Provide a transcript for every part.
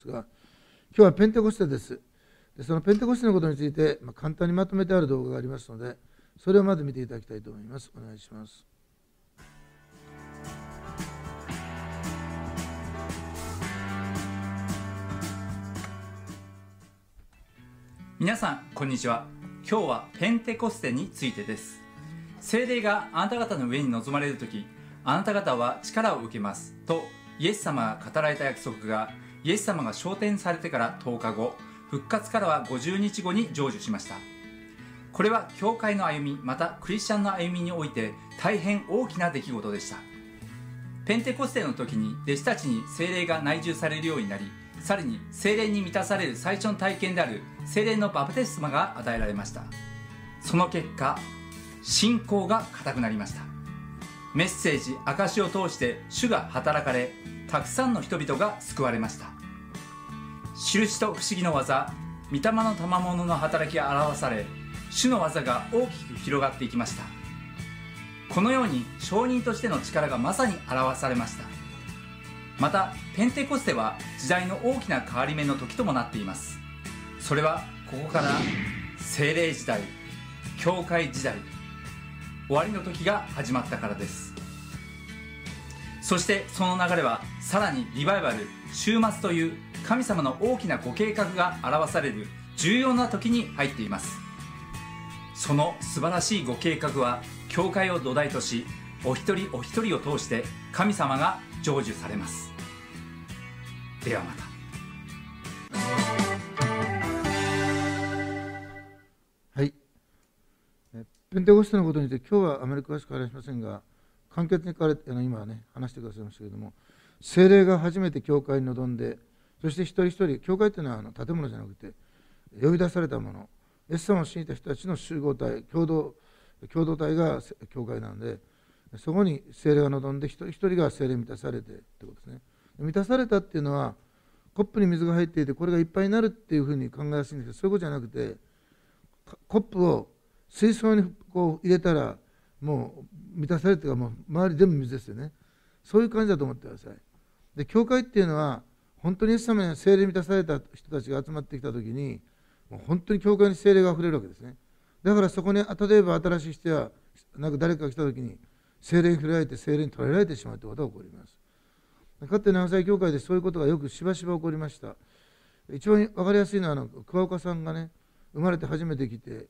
が、今日はペンテコステです。でそのペンテコステのことについて、簡単にまとめてある動画がありますので、それをまず見ていただきたいと思います。お願いします。 皆さんこんにちは。今日はペンテコステについてです。聖霊があなた方の上に臨まれるとき、あなた方は力を受けますとイエス様が語られた約束が、イエス様が昇天されてから10日後、復活からは50日後に成就しました。これは教会の歩み、またクリスチャンの歩みにおいて大変大きな出来事でした。ペンテコステの時に弟子たちに聖霊が内住されるようになり、さらに聖霊に満たされる最初の体験である聖霊のバプテスマが与えられました。その結果、信仰が固くなりました。メッセージ証を通して主が働かれ、たくさんの人々が救われました。印と不思議の技、御霊の賜物の働きが表され、主の技が大きく広がっていきました。このように証人としての力がまさに表されました。またペンテコステは時代の大きな変わり目の時ともなっています。それはここから聖霊時代、教会時代、終わりの時が始まったからです。そしてその流れはさらにリバイバル、終末という神様の大きなご計画が表される重要な時に入っています。その素晴らしいご計画は教会を土台とし、お一人お一人を通して神様が成就されます。ではまた。 はい。ペンテコステのことについて今日はあまり詳しく話しませんが、簡潔に今ね話してくださいましたけれども、聖霊が初めて教会に臨んで、そして一人一人、教会というのは建物じゃなくて呼び出されたもの、イエス様を信じた人たちの集合体、共同体が教会なので、そこに聖霊が臨んで一人一人が聖霊に満たされてということですね。満たされたっていうのは、コップに水が入っていてこれがいっぱいになるっていうふうに考えやすいんですけど、そういうことじゃなくて、コップを水槽にこう入れたらもう満たされて、もう周り全部水ですよね。そういう感じだと思ってください。で、教会っていうのは本当にイエス様に聖霊に満たされた人たちが集まってきたときに、もう本当に教会に聖霊があふれるわけですね。だからそこに例えば新しい人や誰かが来たときに聖霊に触れられて聖霊に取られてしまうということが起こります。かつて長崎教会でそういうことがよくしばしば起こりました。一番分かりやすいのは桑岡さんがね、生まれて初めて来て、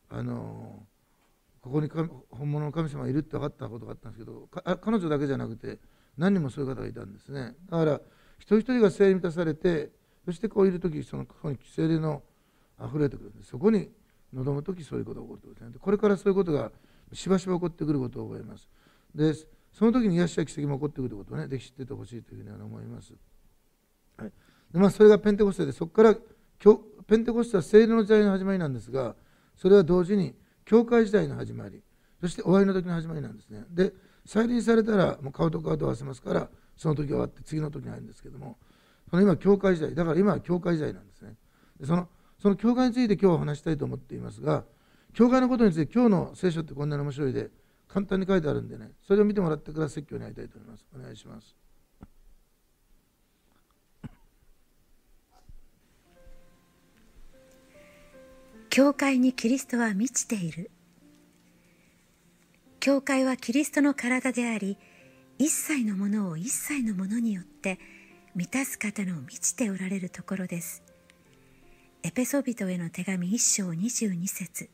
ここに本物の神様がいるって分かったことがあったんですけど、彼女だけじゃなくて何人もそういう方がいたんですね。だから一人一人が聖霊に満たされて、そしてこういるとき、そこに聖霊のあふれてくるんです。そこに臨むとき、そういうことが起こるということですね。これからそういうことがしばしば起こってくることを覚えます。で、その時に癒しや奇跡も起こってくるということをね、ぜひ知っててほしいというふうに思います。はい。で、それがペンテコステで、そこからペンテコステは聖霊の時代の始まりなんですが、それは同時に教会時代の始まり、そして終わりの時の始まりなんですね。で、再臨されたらもう顔と顔と合わせますから、その時終わって次の時に入るんですけども、その今教会時代、だから今は教会時代なんですね。で、その教会について今日は話したいと思っていますが、教会のことについて今日の聖書ってこんなに面白いで、簡単に書いてあるんでね、それを見てもらってから説教に入りたいと思います。お願いします。 教会にキリストは満ちている。教会はキリストの体であり、一切のものを一切のものによって満たす方の満ちておられるところです。エペソビトへの手紙1章22節。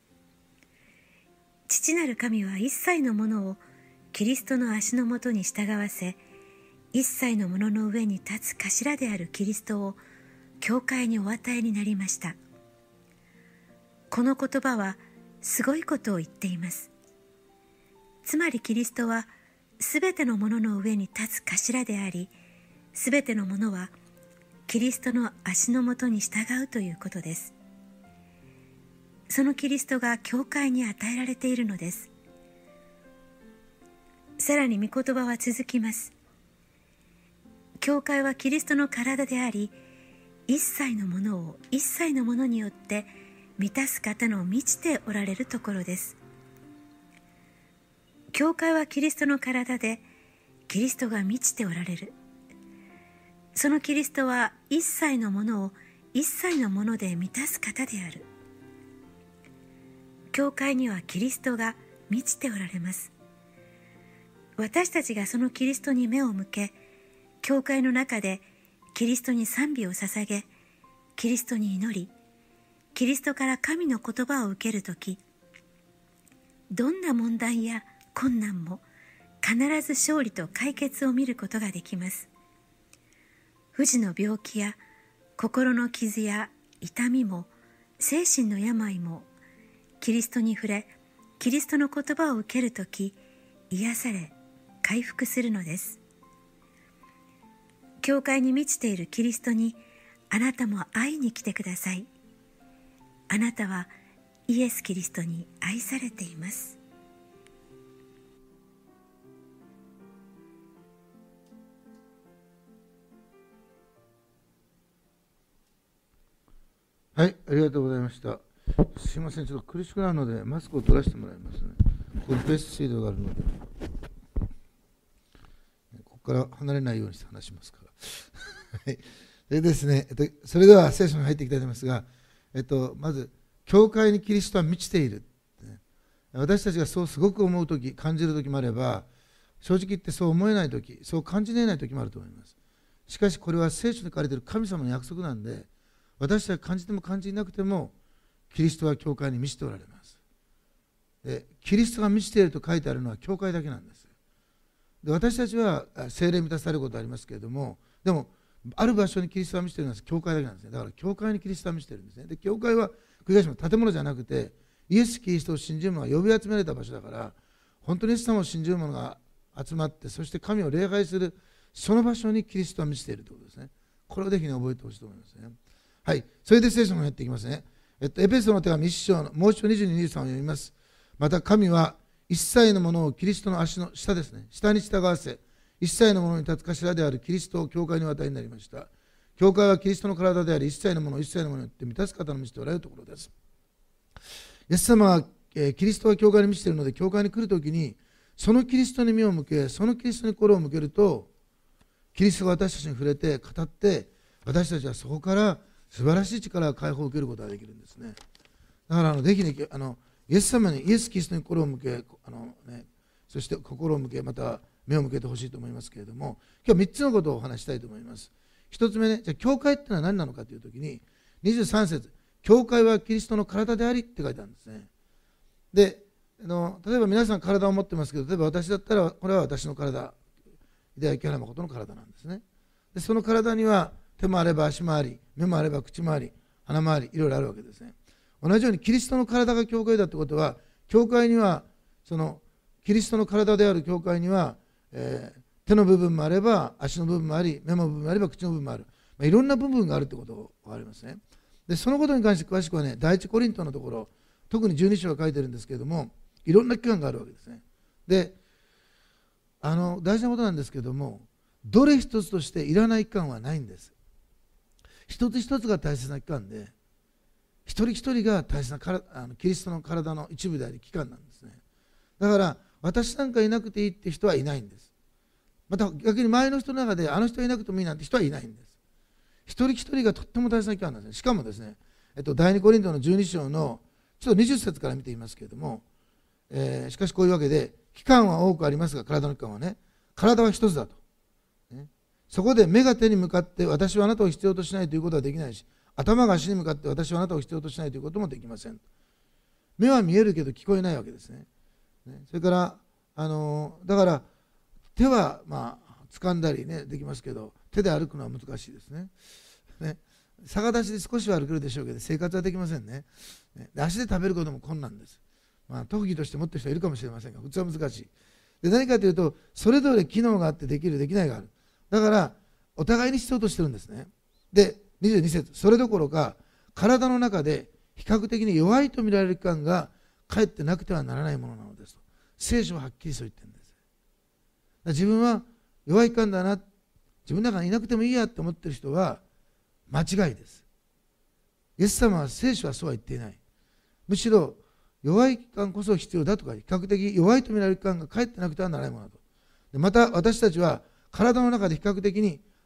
父なる神は一切のものをキリストの足のもとに従わせ、一切のものの上に立つ頭であるキリストを教会にお与えになりました。この言葉はすごいことを言っています。つまりキリストはすべてのものの上に立つ頭であり、すべてのものはキリストの足のもとに従うということです。そのキリストが教会に与えられているのです。さらに御言葉は続きます。教会はキリストの体であり、一切のものを一切のものによって満たす方の満ちておられるところです。教会はキリストの体で、キリストが満ちておられる。 そのキリストは一切のものを一切のもので満たす方である。教会にはキリストが満ちておられます。私たちがそのキリストに目を向け、教会の中でキリストに賛美を捧げ、キリストに祈り、キリストから神の言葉を受けるとき、どんな問題や困難も必ず勝利と解決を見ることができます。不治の病気や心の傷や痛みも精神の病も、キリストに触れ、キリストの言葉を受けるとき、癒され回復するのです。教会に満ちているキリストにあなたも会いに来てください。あなたはイエス・キリストに愛されています。 はい、ありがとうございました。すいません、ちょっと苦しくなるのでマスクを取らせてもらいますね。ここにペーストシートがあるので、ここから離れないようにして話しますから。はい、でですね、それでは聖書に入っていきたいと思いますが、まず、教会にキリストは満ちている。私たちがそうすごく思うとき、感じるときもあれば、正直言ってそう思えないとき、そう感じれないときもあると思います。しかし、これは聖書に書かれている神様の約束なんで、私たちが感じても感じなくても、キリストは教会に満ちておられます。で、キリストが満ちていると書いてあるのは教会だけなんです。で、私たちは聖霊満たされることはありますけれども、でも、ある場所にキリストが満ちているのは教会だけなんですね。だから教会にキリストが満ちているんですね。で、教会は繰り返します。建物じゃなくて、イエス・キリストを信じる者が呼び集められた場所だから、本当にイエス様を信じる者が集まって、そして神を礼拝する、その場所にキリストは満ちているということですね。これをぜひ覚えてほしいと思いますね。はい。それで聖書のやっていきますね。エペソの手紙1章のもう一度22、23を読みます。また神は一切のものをキリストの足の下ですね。下に従わせ、一切のものに立つ頭であるキリストを教会にお与えになりました。教会はキリストの体であり、一切のものを一切のものによって満たす方の満ちておられるところです。イエス様は、キリストは教会に満ちているので、教会に来るときに、そのキリストに目を向け、そのキリストに心を向けると、キリストが私たちに触れて、語って、私たちはそこから素晴らしい力が解放を受けることができるんですね。だからぜひね、イエス様に、イエス・キリストに心を向け、そして心を向け、また目を向けてほしいと思いますけれども、今日は3つのことをお話したいと思います。1つ目ね、じゃあ教会ってのは何なのかというときに、23節、教会はキリストの体でありって書いてあるんですね。で、例えば皆さん体を持ってますけど、例えば私だったら、これは私の体、井田木原誠の体なんですね。で、その体には手もあれば足もあり、目もあれば口もあり、鼻もあり、いろいろあるわけですね。同じようにキリストの体が教会だということは、教会には、そのキリストの体である教会には、手の部分もあれば、足の部分もあり、目の部分もあれば、口の部分もある。いろんな部分があるということが分かりますね。で、そのことに関して詳しくはね、第一コリントのところ、特に12章が書いてるんですけれども、いろんな機関があるわけですね。で、大事なことなんですけれども、どれ一つとしていらない機関はないんです。一つ一つが大切な機関で、一人一人が大切なキリストの体の一部であり機関なんですね。だから私なんかいなくていいって人はいないんです。また逆に周りの人の中であの人いなくてもいいなんて人はいないんです。一人一人がとっても大切な機関なんですね。しかもですね、第二コリントの12章のちょっと20節から見てみますけれども、しかしこういうわけで、機関は多くありますが、体の機関はね、体は一つだと。そこで目が手に向かって私はあなたを必要としないということはできないし、頭が足に向かって私はあなたを必要としないということもできません。目は見えるけど聞こえないわけですね。それからだから手は掴んだりねできますけど、手で歩くのは難しいですね。逆立ちで少しは歩けるでしょうけど生活はできませんね。足で食べることも困難です。特技として持ってる人はいるかもしれませんが、普通は難しい。で、何かというと、それぞれ機能があってできるできないがある。だからお互いに必要としてるんですね。で、22節、それどころか体の中で比較的に弱いと見られる器官がかえってなくてはならないものなのですと聖書ははっきりそう言ってるんです。自分は弱い器官だな、自分の中にいなくてもいいやと思っている人は間違いです。イエス様は聖書はそうは言っていない。むしろ弱い器官こそ必要だとか、比較的弱いと見られる器官がかえってなくてはならないものだと。でまた私たちは体の中で比較的に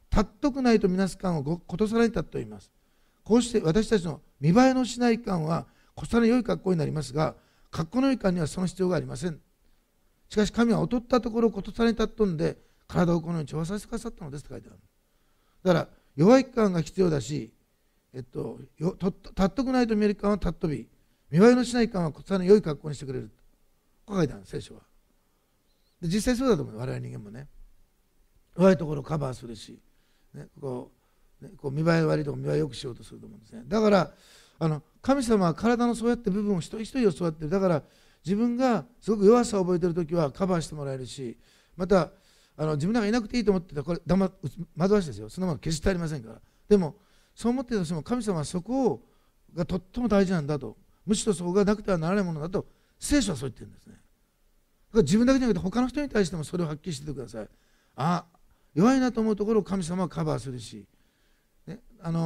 尊くないとみなす観をことさらに尊と言います。こうして私たちの見栄えのしない観はことさらに良い格好になりますが、格好の良い観にはその必要がありません。しかし神は劣ったところをことさらに尊んで、体をこのように調和させてくださったのですと書いてある。だから弱い観が必要だし、尊くないと見える観は尊び、見栄えのしない観はことさらに良い格好にしてくれる。こう書いてあるんです、聖書は。で実際そうだと思う。我々人間もね、弱いところをカバーするし、こう見栄え悪いところ見栄えよくしようとすると思うんですね。だから神様は体のそうやって部分を一人一人を育っている。だから自分がすごく弱さを覚えているときはカバーしてもらえるし、また自分なんかいなくていいと思ってたらこれ惑わしですよ。そんなもの決してありませんから。でもそう思っているとしても神様はそこがとっても大事なんだと、むしろそこがなくてはならないものだと聖書はそう言ってるんですね。だから自分だけじゃなくて他の人に対してもそれをはっきりしていてください。弱いなと思うところを神様はカバーするし、ね、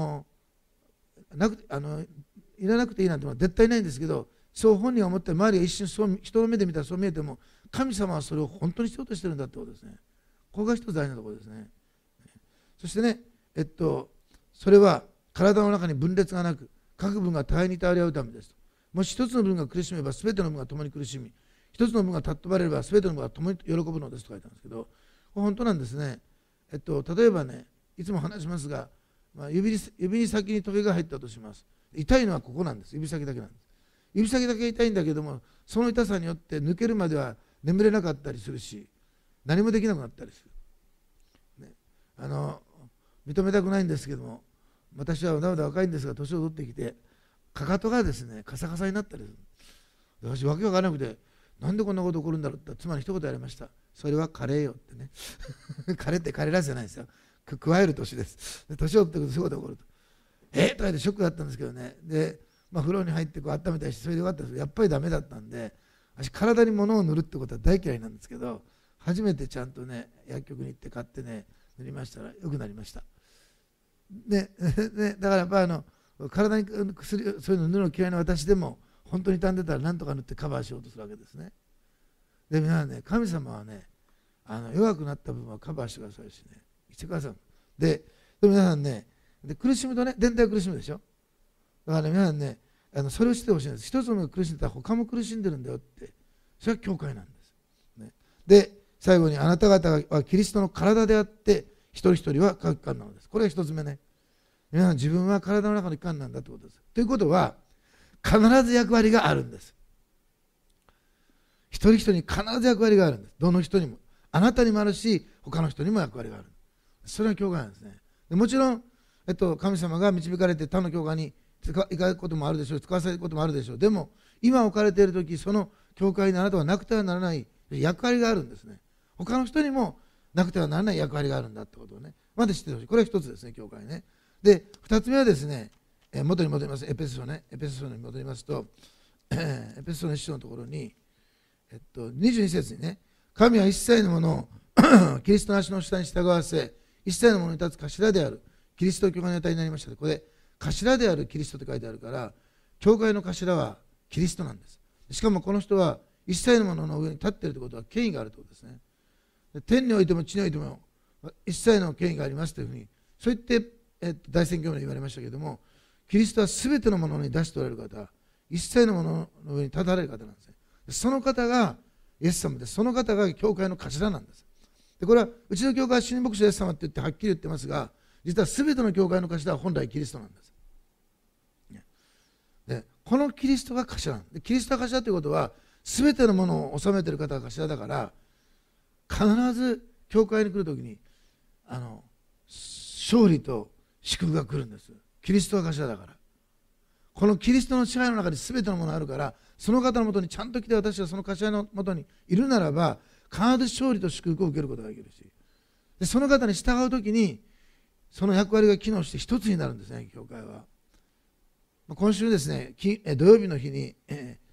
いらなくていいなんてのは絶対ないんですけど、そう本人が思って周りが一瞬そう人の目で見たらそう見えても、神様はそれを本当にしようとしてるんだってことですね。ここが一つ大事なところですね。そしてね、それは体の中に分裂がなく、各分が互いに頼り合うためです。もし一つの分が苦しめば全ての分が共に苦しみ、一つの分が尊ばれれば全ての分が共に喜ぶのですと書いてあるんですけど、本当なんですね。例えばね、いつも話しますが、指に先にトゲが入ったとします。痛いのはここなんです。指先だけなんです。指先だけ痛いんだけども、その痛さによって抜けるまでは眠れなかったりするし、何もできなくなったりする、ね、認めたくないんですけども、私はまだまだ若いんですが、年を取ってきてかかとがですねカサカサになったりする。私わけわからなくて、なんでこんなこと起こるんだろうって妻に一言言われました。それは加齢よってね加齢って加齢らしじゃないですよ。加える年です。年を取ってくるとそういうことが起こると。とか言ってショックだったんですけどね。で、風呂に入ってこう温めたりして、それでよかったんですけど、やっぱりダメだったんで、私体に物を塗るってことは大嫌いなんですけど、初めてちゃんとね薬局に行って買ってね塗りましたらよくなりました。でだからやっぱ体に薬、そういうの塗るの嫌いな私でも本当に傷んでたら何とか塗ってカバーしようとするわけですね。で皆さんね、神様はね弱くなった部分はカバーしてくださいしね、してください。で皆さんね、で苦しむとね全体が苦しむでしょ。だから、ね、皆さんねそれをしてほしいんです。一つのが苦しんでたら他も苦しんでるんだよって、それは教会なんです、ね。で最後に、あなた方はキリストの体であって一人一人は各機関なのです。これが一つ目ね。皆さん自分は体の中の機関なんだということです。ということは必ず役割があるんです。一人一人に必ず役割があるんです。どの人にも、あなたにもあるし他の人にも役割がある。それが教会なんですね。でもちろん、神様が導かれて他の教会に行かれることもあるでしょう、使わせることもあるでしょう。でも今置かれている時、その教会にあなたはなくてはならない役割があるんですね。他の人にもなくてはならない役割があるんだってことをね、まず知ってほしい。これは一つですね、教会ね。で二つ目はですね、元に戻ります。エペソに戻りますと、エペソの一章のところに、22節にね、神は一切のものをキリストの足の下に従わせ、一切のものに立つ頭であるキリスト教会に与えになりました。これ頭であるキリストと書いてあるから、教会の頭はキリストなんです。しかもこの人は一切のものの上に立っているということは権威があるということですね。天においても地においても一切の権威がありますというふうに、そう言って、大宣教で言われましたけれども、キリストは全てのものに出しておられる方、一切のものの上に立たれる方なんですね。その方がイエス様で、その方が教会の頭なんです。でこれはうちの教会は新牧師イエス様って言ってはっきり言ってますが、実は全ての教会の頭は本来キリストなんです。でこのキリストが頭なんで、キリストが頭ということは全てのものを治めている方が頭だから、必ず教会に来るときに勝利と祝福が来るんです。キリストが頭だから。このキリストの支配の中に全てのものがあるから、その方のもとにちゃんと来て、私はその頭のもとにいるならば必ず勝利と祝福を受けることができるし、でその方に従うときにその役割が機能して一つになるんですね、教会は。今週ですね、土曜日の日に、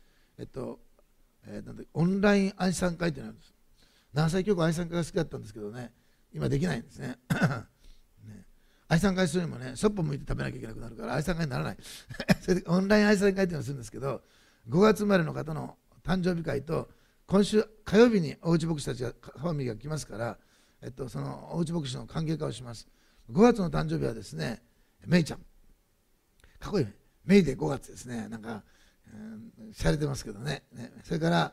オンライン愛産会というのがあるんです。何歳教会愛産会が好きだったんですけどね、今できないんですね。愛産会するにもね、そっぽ向いて食べなきゃいけなくなるから愛産会にならない。それでオンライン愛産会というのをするんですけど、5月生まれの方の誕生日会と、今週火曜日におうち牧師たちがファミリーが来ますから、そのおうち牧師の歓迎会をします。 5月の誕生日はですね、メイちゃん、かっこいいね、メイで5月ですね、なんかしゃれてますけどね。それから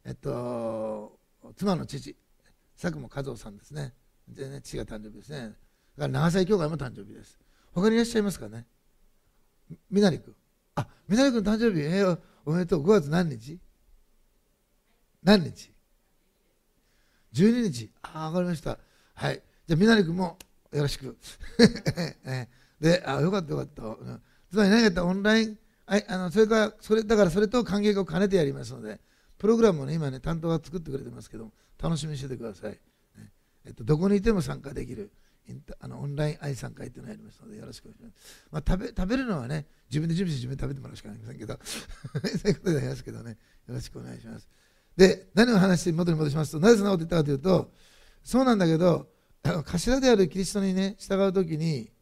妻の父、佐久間和夫さんですね。でね、父が誕生日ですね。だから長崎教会も誕生日です。他にいらっしゃいますかね。みなり君、みなり君誕生日、おめでとう。5月何日？何日？12日。わかりました。はい。じゃあみなり君もよろしく。で、よかったよかった。つまり何かってオンライン、それからそれと歓迎を兼ねてやりますので、プログラムをね、今ね、担当が作ってくれてますけど、楽しみにしててください。どこにいても参加できるオンライン愛参会というのをやりますので、よろしくお願いします。食べるのはね、自分で準備して自分で食べてもらうしかありませんけど、そういうことでありますけどね、よろしくお願いします。で、何を話して元に戻しますと、なぜそんなこと言ったかというと、そうなんだけど、頭であるキリストにね、従うときに、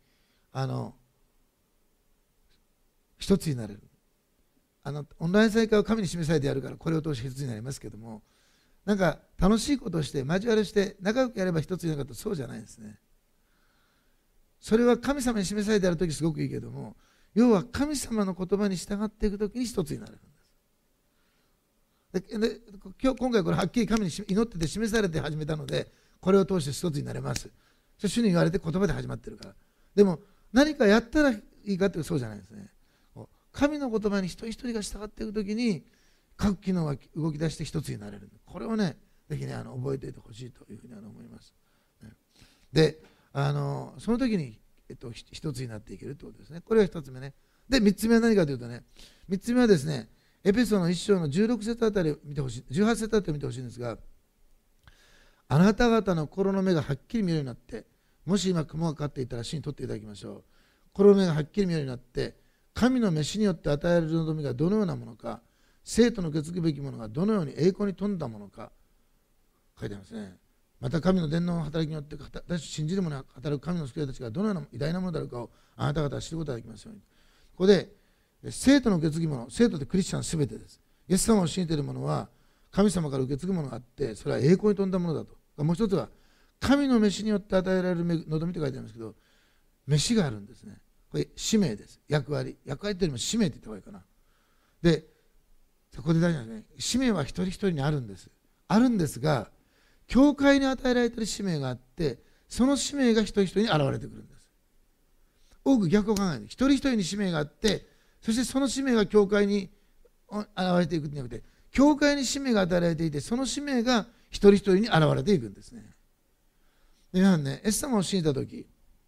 一つになれる。オンライン再会を神に示されてやるから、これを通して一つになりますけども、なんか楽しいことをして交わりして仲良くやれば一つになるかと、そうじゃないんですね。それは神様に示されてやるときすごくいいけども、要は神様の言葉に従っていくときに一つになれるんです。で今回これはっきり神に祈ってて示されて始めたので、これを通して一つになれます。主に言われて言葉で始まってるから。でも何かやったらいいかというと、そうじゃないですね。神の言葉に一人一人が従っていくときに、各機能が動き出して一つになれる。これをね、ぜひね、覚えておいてほしいというふうに思います。で、その時に、一つになっていけるということですね。これが一つ目ね。で、三つ目は何かというとね、三つ目はですね、エペソの1章の16節あたりを見てほしい、18節あたりを見てほしいんですが、あなた方の心の目がはっきり見えるようになって、もし今雲がかかっていたら主に取っていただきましょう。心の目がはっきり見えるようになって、神の召しによって与えられる望みがどのようなものか、生徒の受け継ぐべきものがどのように栄光に富んだものか、書いてありますね。また神の伝道の働きによって私信じる者に働く神の救いたちがどのような偉大なものであるかをあなた方は知ることができますように。ここで生徒の受け継ぎ物、生徒ってクリスチャンすべてです。イエス様を信じている者は神様から受け継ぐものがあって、それは栄光に富んだものだと。もう一つは神の召しによって与えられる望みと書いてありますけど、召しがあるんですね。これ使命です。役割というよりも使命って言った方がいいかな。で、そこで大事なんですね。使命は一人一人にあるんです。あるんですが、教会に与えられている使命があって、その使命が一人一人に現れてくるんです。多く逆を考える。一人一人に使命があって、そしてその使命が教会に現れていくんじゃなくて、教会に使命が与えられていて、その使命が一人一人に現れていくんですね。で、皆さんね、イエス様を信じたとき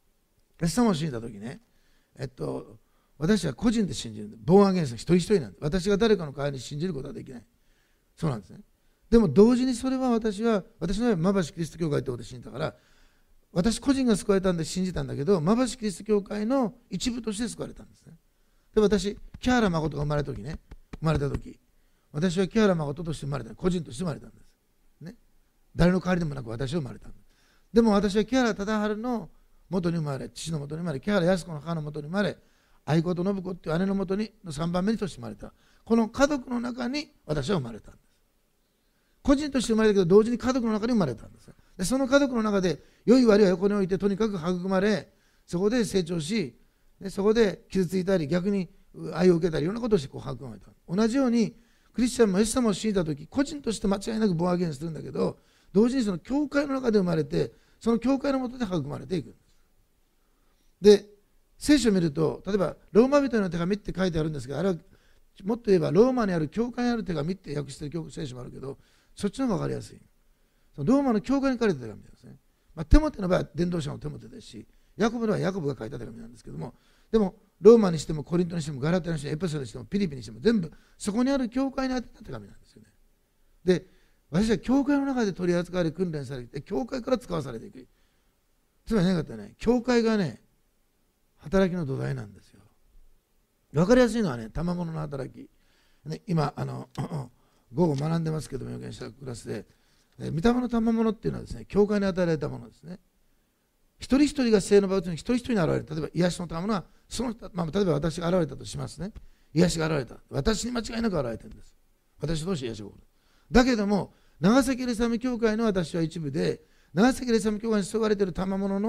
ね、私は個人で信じるんで、ボーンアゲンスト一人一人なんで、私が誰かの代わりに信じることはできない。そうなんですね。でも同時にそれは私のまばしキリスト教会ってことで信じたから、私個人が救われたんで信じたんだけど、まばしキリスト教会の一部として救われたんですね。で、私、木原誠が生まれた時、私は木原誠として生まれた、個人として生まれたんです。ね。誰の代わりでもなく私は生まれたんです。でも私は木原忠治の元に生まれ、父の元に生まれ、木原靖子の母の元に生まれ、愛子と信子っていう姉の元にの3番目にとして生まれた。この家族の中に私は生まれたんです。個人として生まれたけど、同時に家族の中に生まれたんです。で、その家族の中で良い悪いは横に置いて、とにかく育まれ、そこで成長し、そこで傷ついたり逆に愛を受けたりいろんなことをして育まれた。同じようにクリスチャンもイエス様を信じたとき、個人として間違いなくボーンアゲンするんだけど、同時にその教会の中で生まれて、その教会の下で育まれていくんです。で、聖書を見ると、例えばローマ人への手紙って書いてあるんですが、あれはもっと言えばローマにある教会にある手紙って訳している聖書もあるけど、そっちの方が分かりやすい。そのローマの教会に書かれた手紙ですね。テモテの場合は伝道者のテモテですし、ヤコブのはヤコブが書いた手紙なんですけども、でもローマにしてもコリントにしてもガラテヤにしてもエペソにしてもピリピにしても全部そこにある教会に宛てた手紙なんですよね。で、私は教会の中で取り扱われ訓練されて、教会から使わされていく。つまり何かってね、教会がね、働きの土台なんですよ。分かりやすいのはね、賜物の働き。ね、今午後学んでますけども、預言者クラスで、御霊の賜物っていうのはですね、教会に与えられたものですね。一人一人が聖の場を打つのに一人一人に現れる。例えば癒しの賜物はその、例えば私が現れたとしますね。癒しが現れた。私に間違いなく現れてるんです。私として癒しが起こる。だけども、長崎レサミ教会の私は一部で、長崎レサミ教会に注がれている賜物の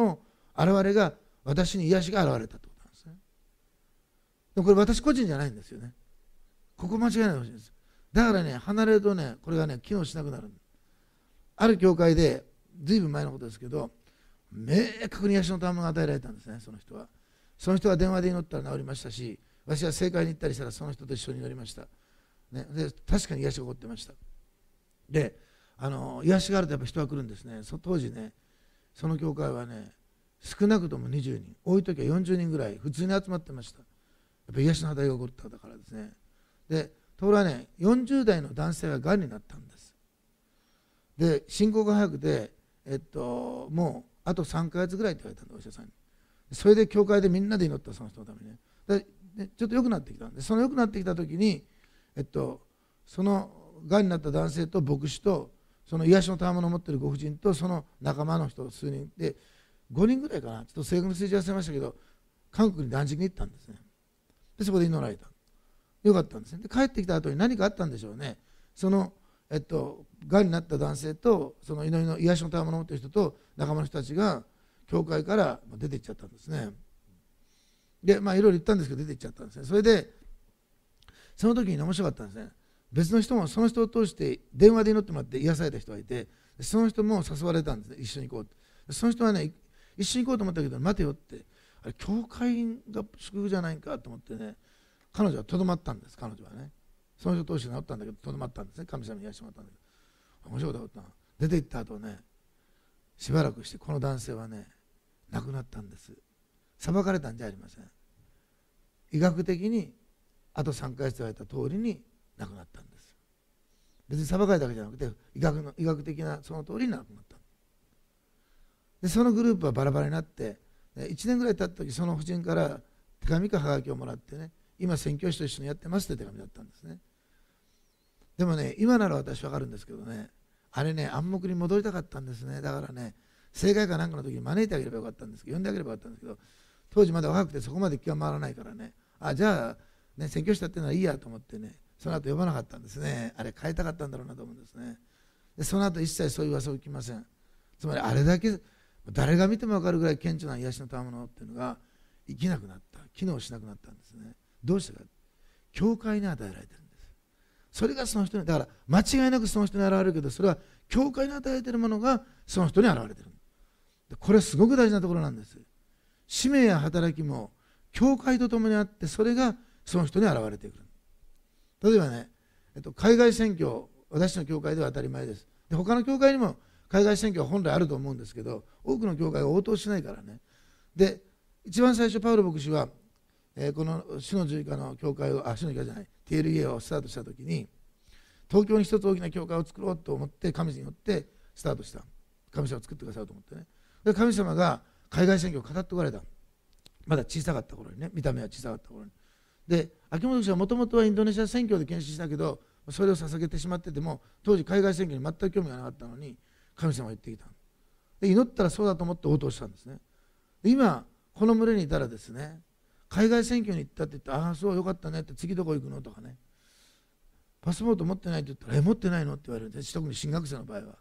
現れが私に癒しが現れたということなんですね。でもこれ私個人じゃないんですよね。ここ間違いないでほしいんです。だからね、離れるとね、これがね、機能しなくなる。ある教会で、ずいぶん前のことですけど、明確に癒しの賜物が与えられたんですね、その人は。その人は電話で祈ったら治りましたし、私は正会に行ったりしたらその人と一緒に祈りました。ね、で確かに癒しが起こってました。で、癒しがあるとやっぱ人は来るんですね。当時ね、その教会はね、少なくとも20人、多い時は40人ぐらい普通に集まってました。やっぱり癒しの働きが起こったからですね。で、ところがね、40代の男性ががんになったんです。で、進行が早くて、もうあと3ヶ月ぐらいって言われたんだ、お医者さんに。それで教会でみんなで祈った、その人のためにね。でちょっと良くなってきたんで、その良くなってきた時に、そのがんになった男性と牧師と、その癒しの賜物を持っているご婦人とその仲間の人数人で、5人ぐらいかな、ちょっと正確に数字忘れましたけど、韓国に断食に行ったんですね。でそこで祈られた。よかったんですね。で帰ってきた後に何かあったんでしょうね。そのがんになった男性とその祈りの癒しの賜物を持っている人と仲間の人たちが教会から出て行っちゃったんですね。でいろいろ言ったんですけど出て行っちゃったんですね。それでその時に面白かったんですね。別の人もその人を通して電話で祈ってもらって癒された人がいて、その人も誘われたんですね。一緒に行こうって。その人はね、一緒に行こうと思ったけど待てよって、あれ教会が祝福じゃないかと思ってね、彼女はとどまったんです。彼女はね、その人を通して治ったんだけどとどまったんですね。神様に癒してもらったんだけど、面白いことだったな。出て行った後ね、しばらくしてこの男性はね亡くなったんです。裁かれたんじゃありません。医学的にあと3ヶ月言われた通りに亡くなったんです。別に裁かれたわけじゃなくて医学的なその通りに亡くなった。でそのグループはバラバラになって1年ぐらい経った時、その夫人から手紙かはがきをもらってね、今宣教師と一緒にやってますって手紙だったんですね。でもね、今なら私分かるんですけどね、あれね、暗黙に戻りたかったんですね。だからね、正会かなんかの時に招いてあげればよかったんですけど、呼んであげればよかったんですけど、当時まだ若くてそこまで気が回らないからね、じゃあ、ね、宣教師だっていうのはいいやと思ってね、その後呼ばなかったんですね。あれ変えたかったんだろうなと思うんですね。でその後一切そういう噂を聞きません。つまりあれだけ誰が見ても分かるぐらい顕著な癒しの賜物っていうのが生きなくなった、機能しなくなったんですね。どうしてか、教会に与えられてるんです。それがその人に、だから間違いなくその人に現れるけど、それは教会に与えられているものがその人に現れている。これはすごく大事なところなんです。使命や働きも教会と共にあって、それがその人に現れてくる。例えばね、海外宣教、私の教会では当たり前です。で他の教会にも海外宣教は本来あると思うんですけど、多くの教会が応答しないからね。で一番最初パウロ牧師は、この主の十字架の教会を主の十字架じゃない TLA をスタートした時に、東京に一つ大きな教会を作ろうと思って神によってスタートした。神様を作ってくださいと思ってね。で神様が海外宣教を語っておられた。まだ小さかった頃にね、見た目は小さかった頃に。で秋元牧師はもともとはインドネシア宣教で献身したけど、それを捧げてしまってても、当時海外宣教に全く興味がなかったのに神様が言ってきた。で祈ったらそうだと思って応答したんですね。で今この群れにいたらですね、海外選挙に行ったって言って、ああそうよかったねって、次どこ行くのとかね、パスポート持ってないって言ったら、持ってないのって言われるんです。特に新学生の場合は。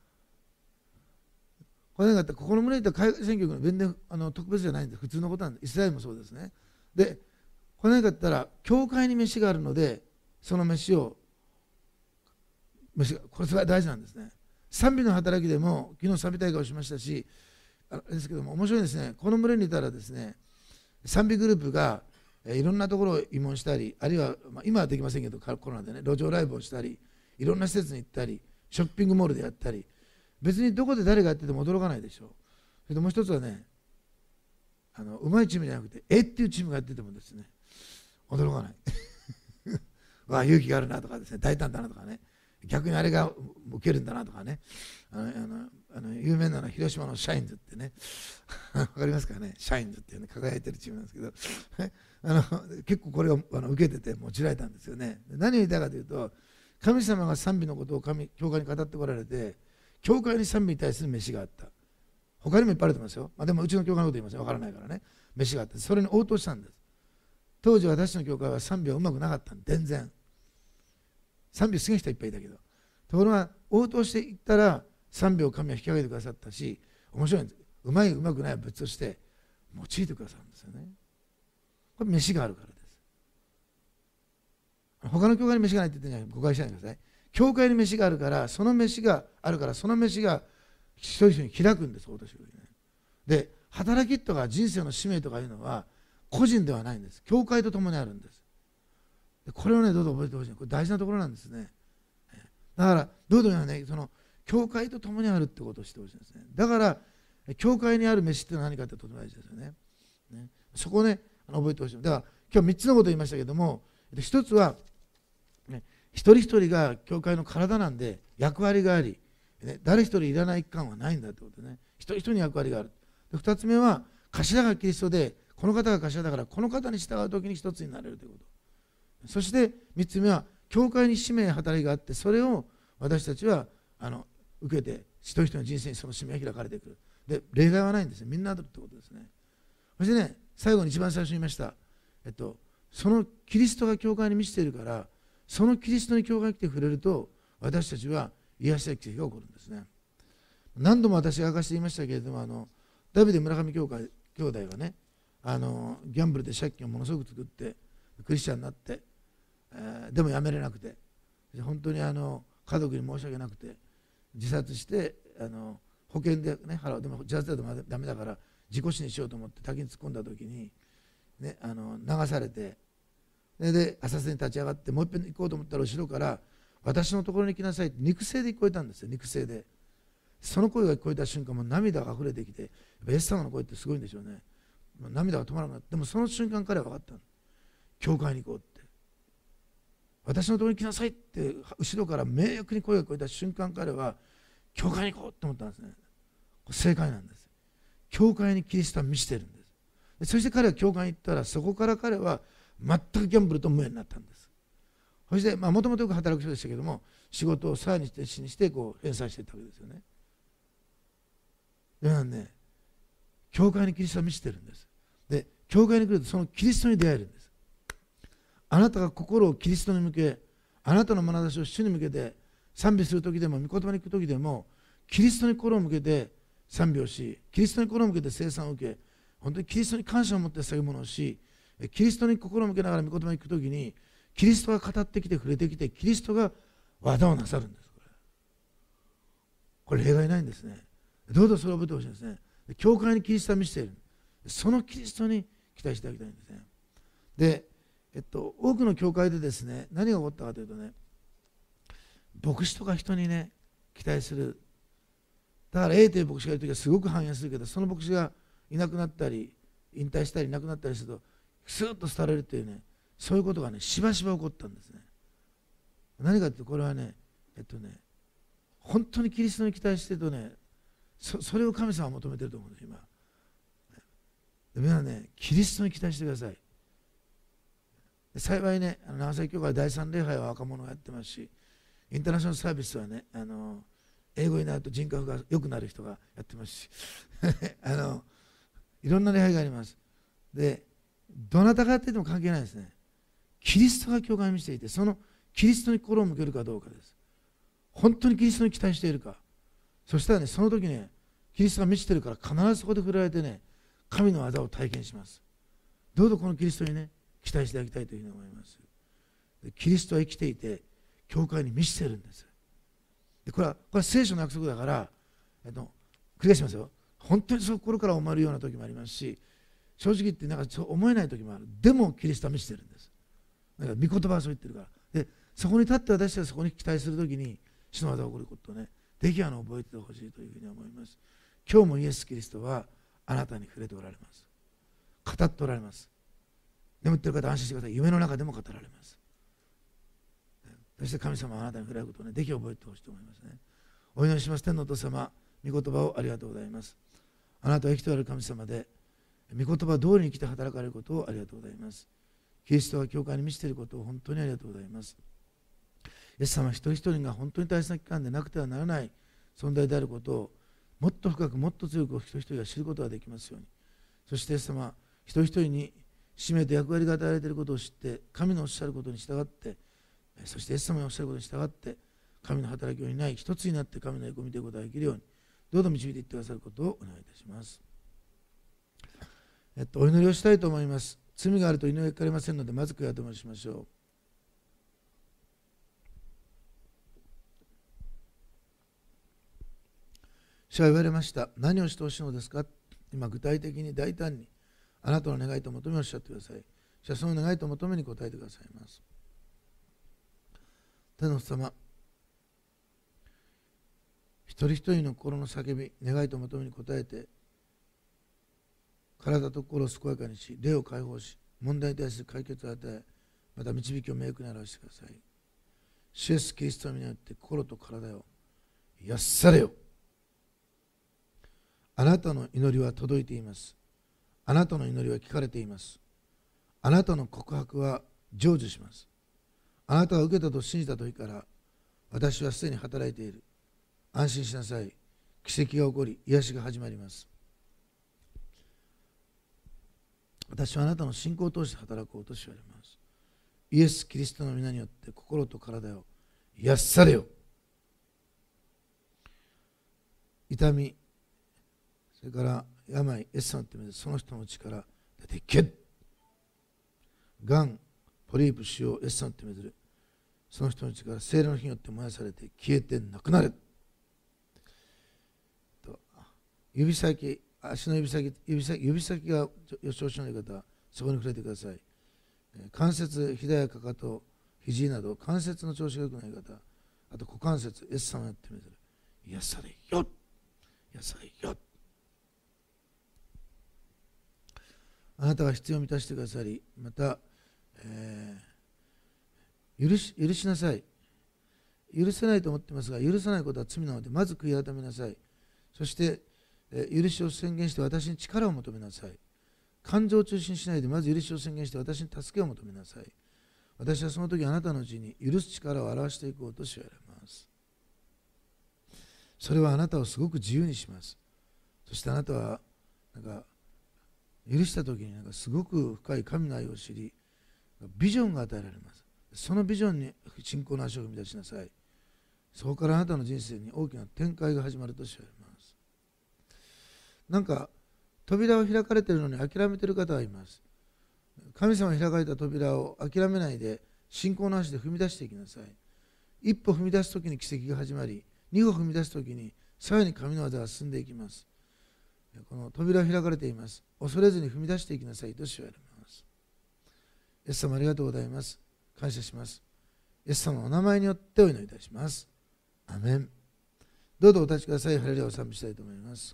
これだってここの村にいたら海外選挙の全然特別じゃないんで、普通のことなんで、イスラエルもそうですね。でこれだったら教会に飯があるので、その飯これすごい大事なんですね。賛美の働きでも昨日賛美大会をしましたし、ですけども面白いですね。この村にいたらですね、賛美グループがいろんなところを慰問したり、あるいは、今はできませんけどコロナでね、路上ライブをしたり、いろんな施設に行ったり、ショッピングモールでやったり、別にどこで誰がやってても驚かないでしょう。それともう一つはね、うまいチームじゃなくてっていうチームがやっててもですね、驚かないわあ勇気があるなとかですね、大胆だなとかね、逆にあれが受けるんだなとかね、有名なのは広島のシャインズってねわかりますかね、シャインズっていうね、輝いてるチームなんですけど結構これを受けててもちられたんですよね。何を言いたいかというと、神様が賛美のことを教会に語ってこられて、教会に賛美に対する飯があった。他にもいっぱいあると思いますよ。でもうちの教会のこと言いますよ、分からないからね。飯があって、それに応答したんです。当時私の教会は賛美はうまくなかったんで、全然賛美をすげえ人いっぱいいたけど、ところが応答していったら賛美を神は引き上げてくださったし、面白いんです。 うまいうまくないは別として用いてくださるんですよね。これ飯があるからです。他の教会に飯がないって言ってるんじゃない、誤解しないでください。教会に飯があるから、その飯があるから、その飯が一人一人に開くんです、私はね。で、働きとか人生の使命とかいうのは個人ではないんです。教会と共にあるんです。でこれをね、どうぞ覚えてほしい。これ大事なところなんですね。だから、どうぞね、その教会と共にあるってことをしてほしいんですね。だから、教会にある飯って何かってとても大事ですよね。そこをね、覚えてほしい。だから、今日3つのことを言いましたけども、一つは、一人一人が教会の体なんで役割があり、誰一人いらない感はないんだってことね。一人一人に役割がある。で2つ目は、頭がキリストで、この方が頭だから、この方に従うときに一つになれるということ。そして3つ目は、教会に使命、働きがあって、それを私たちは受けて、一人一人の人生にその使命が開かれてくる。で、例外はないんですね。みんなあるってことですね。そしてね、最後に一番最初に言いました。そのキリストが教会に満ちているから、そのキリストに教会に来てくれると、私たちは癒しや奇跡が起こるんですね。何度も私が明かして言いましたけれども、ダビデ村上兄弟がね、ギャンブルで借金をものすごく作って、クリスチャンになって、でもやめれなくて、本当に家族に申し訳なくて、自殺して、保険でね、払う。でも自殺だとダメだから、自己死にしようと思って滝に突っ込んだ時に、ね、流されて、で浅瀬に立ち上がってもう一遍行こうと思ったら後ろから私のところに来なさいって肉声で聞こえたんですよ。肉声でその声が聞こえた瞬間もう涙が溢れてきて、やっぱイエス様の声ってすごいんでしょうね。涙が止まらなかった。でもその瞬間彼は分かったの。教会に行こうって、私のところに来なさいって後ろから明確に声が聞こえた瞬間彼は教会に行こうって思ったんですね。これ正解なんです。教会にキリストは満ちているんです。そして彼は教会に行ったら、そこから彼は全くギャンブルと無縁になったんです。そしてもともとよく働く人でしたけども、仕事をさらにしてこう返済していったわけですよね。でね、教会にキリストは満ちているんです。で、教会に来るとそのキリストに出会えるんです。あなたが心をキリストに向け、あなたの眼差しを主に向けて賛美するときでも、御言葉に行くときでも、キリストに心を向けて賛美をし、キリストに心を向けて聖餐を受け、本当にキリストに感謝を持って捧げ物をし、キリストに心を向けながら御言葉に行くときに、キリストが語ってきて触れてきて、キリストが技をなさるんです。これ例外ないんですね。どうぞそれを覚えてほしいんですね。教会にキリストは満ちている。そのキリストに期待していただきたいんですね。で、多くの教会でですね、何が起こったかというとね、牧師とか人にね、期待する。だから A という牧師がいるときはすごく反映するけど、その牧師がいなくなったり、引退したりいなくなったりすると、スーッと廃れるというね、そういうことがね、しばしば起こったんですね。何かというと、これはね、本当にキリストに期待してるとね、それを神様は求めてると思うんです、今。皆さんね、キリストに期待してください。幸いね、長崎教会第3礼拝は若者がやってますし、インターナショナルサービスはね、英語になると人格が良くなる人がやってますしいろんな礼拝があります。で、どなたがやってても関係ないですね。キリストが教会に満ちていて、そのキリストに心を向けるかどうかです。本当にキリストに期待しているか。そしたらね、その時ね、キリストが満ちているから必ずそこで触れられてね、神の技を体験します。どうぞこのキリストにね、期待していただきたいというふうに思います。でキリストは生きていて、教会に満ちているんです。でこれは聖書の約束だから、繰り返しますよ。本当にそう心から思えるような時もありますし、正直言ってなんかそう思えない時もある。でもキリストは満ちているんです。だから御言葉はそう言ってるから。で、そこに立って私たちはそこに期待するときに、主の技が起こることをね、ぜひ覚えてほしいというふうに思います。今日もイエス・キリストはあなたに触れておられます。語っておられます。眠っている方は安心してください。夢の中でも語られます。そして神様はあなたに触れることをね、ぜひ覚えてほしいと思いますね。お祈りします。天のお父様、御言葉をありがとうございます。あなたは生きておられる神様で、御言葉通りに生きて働かれることをありがとうございます。キリストは教会に満ちていることを本当にありがとうございます。イエス様一人一人が本当に大切な期間でなくてはならない存在であることをもっと深くもっと強く一人一人が知ることができますように。そしてイエス様一人一人に使命と役割が与えられていることを知って、神のおっしゃることに従って、そしてイエス様のおっしゃることに従って、神の働きを担い一つになって神の栄光を見ていくことができるように、 どうぞ導いていってくださることをお願いいたします。お祈りをしたいと思います。罪があると祈りが聞かれませんので、まず悔い改めをしましょう。主は言われました。何をしてほしいのですか。今具体的に大胆にあなたの願いと求めをおっしゃってください。主はその願いと求めに応えてくださいます。天の父様、一人一人の心の叫び、願いと求めに応えて、体と心を健やかにし、霊を解放し、問題に対する解決を与え、また導きを明確に表してください。主イエスキリストの皆によって心と体を癒されよ。あなたの祈りは届いています。あなたの祈りは聞かれています。あなたの告白は成就します。あなたが受けたと信じた時から、私はすでに働いている。安心しなさい。奇跡が起こり、癒しが始まります。私はあなたの信仰を通して働こうとし言われます。イエス・キリストの皆によって心と体を癒されよ。痛み、それから病、イエス様のためでその人のうちから出ていけ。がん、ポリープ、腫瘍、イエス様のためでその人のうちから聖霊の火によって燃やされて消えてなくなれ。指先、足の指先が調子のいい方はそこに触れてください。関節、膝やかかと、肘など関節の調子が良くない方、あと股関節、イエス様によってみる癒されよ、癒されよ。あなたが必要を満たしてくださり、また、許しなさい。許せないと思ってますが、許さないことは罪なので、まず悔い改めなさい。そして、許しを宣言して私に力を求めなさい。感情を中心にしないで、まず許しを宣言して私に助けを求めなさい。私はその時あなたのうちに許す力を表していこうとし言われます。それはあなたをすごく自由にします。そしてあなたは許した時にすごく深い神の愛を知り、ビジョンが与えられます。そのビジョンに信仰の足を踏み出しなさい。そこからあなたの人生に大きな展開が始まるとし言われます。扉を開かれているのに諦めている方はいます。神様が開かれた扉を諦めないで信仰の足で踏み出していきなさい。一歩踏み出すときに奇跡が始まり、二歩踏み出すときにさらに神の技が進んでいきます。この扉は開かれています。恐れずに踏み出していきなさいと言われます。イエス様ありがとうございます。感謝します。イエス様のお名前によってお祈りいたします。アメン。どうぞお立ちください。ハレルヤを賛美したいと思います。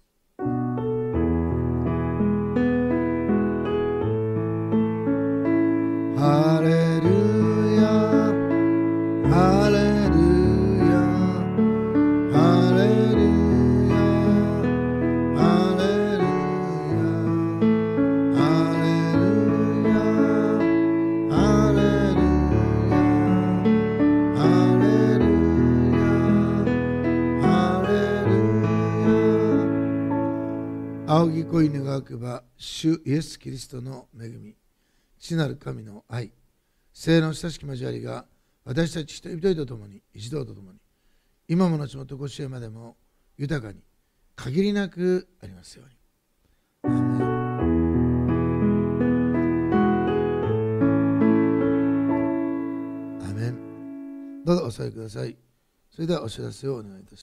ハレルヤ、ハレルヤ、ハレルヤ、ハレルヤ、ハレルヤ、ハレルヤ、ハレルヤ、ハレルヤ。仰ぎ恋願くば主イエス・キリストの恵み、父なる神の愛、聖霊の親しき交わりが私たち一人一人と共に、一同と共に、今も後も常しえまでも豊かに限りなくありますように。アーメン。アーメン。どうぞお座りください。それではお知らせをお願いいたします。